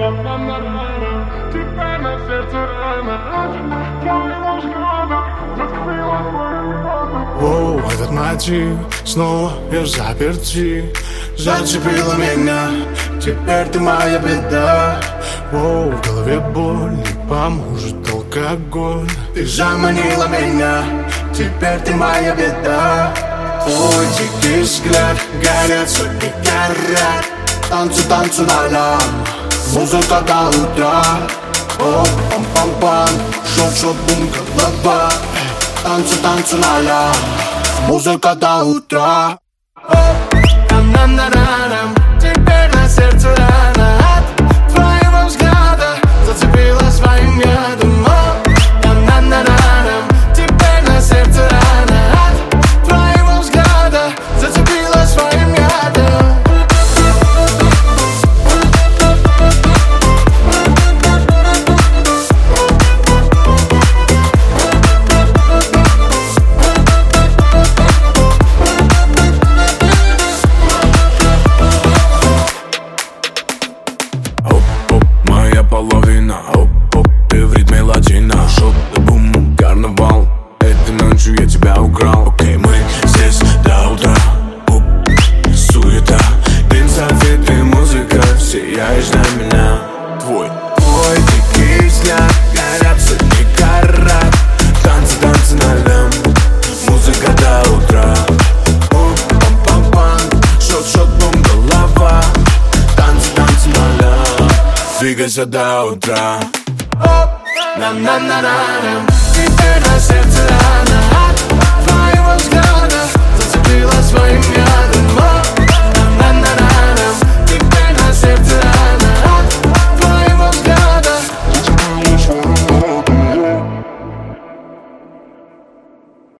Теперь на сердце рана от твоего взгляда зацепила твои глаза. Оу, этот мотив снова я заперти. Зацепила меня, теперь ты моя беда. Оу, в голове боль, не поможет алкоголь. Ты заманила меня, теперь ты моя беда. Твой дикий взгляд, горят сотни карат. Танцы, танцы на музыка до утра. О, пам-пам-пам, шот-шот, бум, голова. Танцы, танцы на музыка до утра. Нам-нам-на-нам, теперь на сердце рана от твоего взгляда зацепила своим ядом. Нам-нам-на-нам, теперь на сердце рана от твоего взгляда зацепила своим ядом. Половина, оп-оп, ты в ритме латино. Шот, бум, карнавал. Этой ночью я тебя украл. Окей, мы здесь до утра. Оп, суета, дым, софиты, музыка. Сияешь для меня. Твой дикий взгляд, горят сотни карат. Танцы, танцы на лям, музыка до утра. Оп, пам-пам-пам, шот-шот, бум, голова. Танцы, танцы на лям, двигайся до утра. Нам-нам-на-нам, теперь на сердце рана от твоего взгляда зацепила своим